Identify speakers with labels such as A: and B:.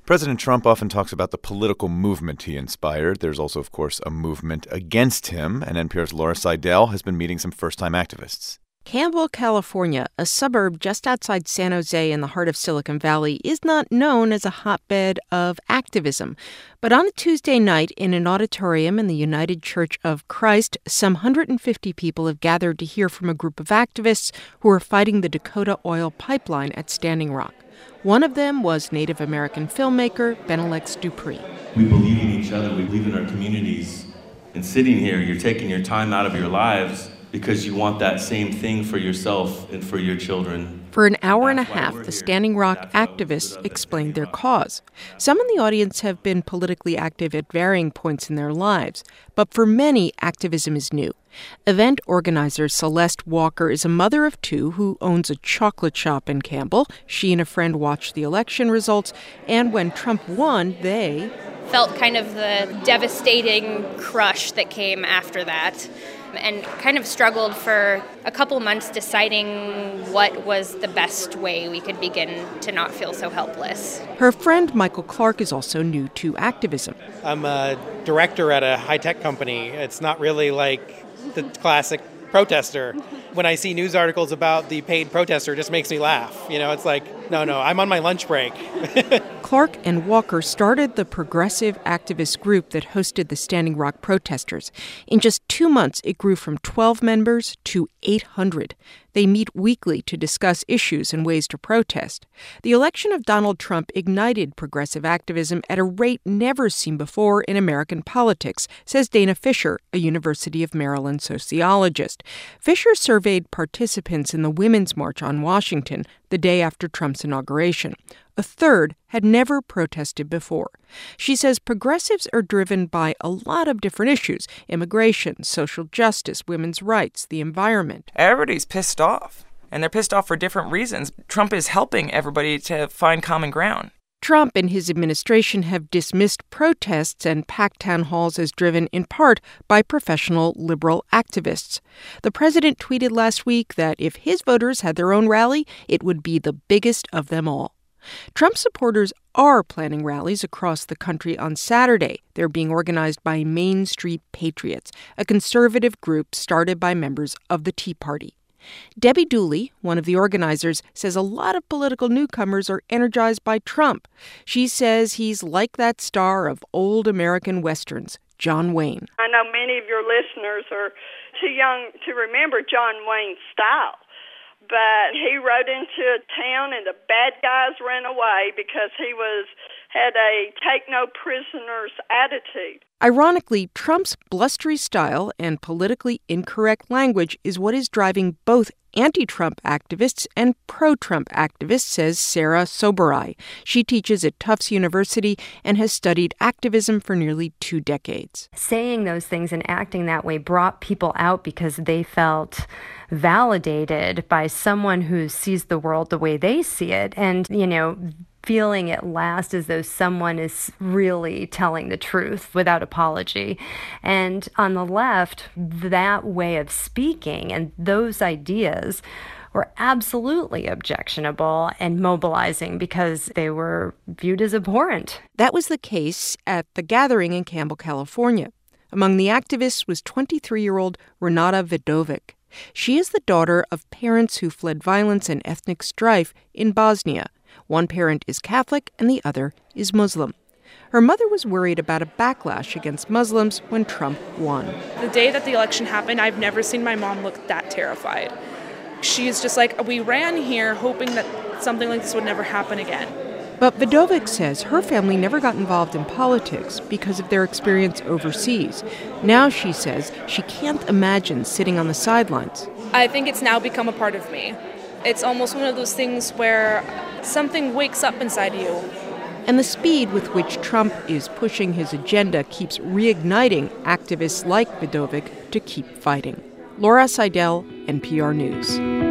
A: President Trump often talks about the political movement he inspired. There's also, of course, a movement against him, and NPR's Laura Seidel has been meeting some first-time activists.
B: Campbell, California, a suburb just outside San Jose in the heart of Silicon Valley, is not known as a hotbed of activism. But on a Tuesday night in an auditorium in the United Church of Christ, some 150 people have gathered to hear from a group of activists who are fighting the Dakota oil pipeline at Standing Rock. One of them was Native American filmmaker Benalex Dupree.
C: We believe in each other. We believe in our communities. And sitting here, you're taking your time out of your lives because you want that same thing for yourself and for your children.
B: For an hour and a half, the Standing Rock activists explained their cause. Some in the audience have been politically active at varying points in their lives, but for many, activism is new. Event organizer Celeste Walker is a mother of two who owns a chocolate shop in Campbell. She and a friend watched the election results, and when Trump won, they
D: felt kind of the devastating crush that came after that, and kind of struggled for a couple months deciding what was the best way we could begin to not feel so helpless.
B: Her friend Michael Clark is also new to activism.
E: I'm a director at a high-tech company. It's not really like the classic protester. When I see news articles about the paid protester, it just makes me laugh. You know, it's like, no, I'm on my lunch break.
B: Clark and Walker started the progressive activist group that hosted the Standing Rock protesters. In just 2 months, it grew from 12 members to 800. They meet weekly to discuss issues and ways to protest. The election of Donald Trump ignited progressive activism at a rate never seen before in American politics, says Dana Fisher, a University of Maryland sociologist. Fisher surveyed participants in the Women's March on Washington the day after Trump's inauguration. A third had never protested before. She says progressives are driven by a lot of different issues: immigration, social justice, women's rights, the environment.
F: Everybody's pissed off, and they're pissed off for different reasons. Trump is helping everybody to find common ground.
B: Trump and his administration have dismissed protests and packed town halls as driven in part by professional liberal activists. The president tweeted last week that if his voters had their own rally, it would be the biggest of them all. Trump supporters are planning rallies across the country on Saturday. They're being organized by Main Street Patriots, a conservative group started by members of the Tea Party. Debbie Dooley, one of the organizers, says a lot of political newcomers are energized by Trump. She says he's like that star of old American westerns, John Wayne.
G: I know many of your listeners are too young to remember John Wayne's style, but he rode into a town and the bad guys ran away because he had a take-no-prisoners attitude.
B: Ironically, Trump's blustery style and politically incorrect language is what is driving both anti-Trump activists and pro-Trump activists, says Sarah Soberai. She teaches at Tufts University and has studied activism for nearly 2 decades.
H: Saying those things and acting that way brought people out because they felt validated by someone who sees the world the way they see it. And, feeling at last as though someone is really telling the truth without apology. And on the left, that way of speaking and those ideas were absolutely objectionable and mobilizing because they were viewed as abhorrent.
B: That was the case at the gathering in Campbell, California. Among the activists was 23-year-old Renata Vidovic. She is the daughter of parents who fled violence and ethnic strife in Bosnia. One parent is Catholic and the other is Muslim. Her mother was worried about a backlash against Muslims when Trump won.
I: The day that the election happened, I've never seen my mom look that terrified. She's just like, we ran here hoping that something like this would never happen again.
B: But Vidovic says her family never got involved in politics because of their experience overseas. Now, she says, she can't imagine sitting on the sidelines.
I: I think it's now become a part of me. It's almost one of those things where something wakes up inside you.
B: And the speed with which Trump is pushing his agenda keeps reigniting activists like Vidovic to keep fighting. Laura Seidel, NPR News.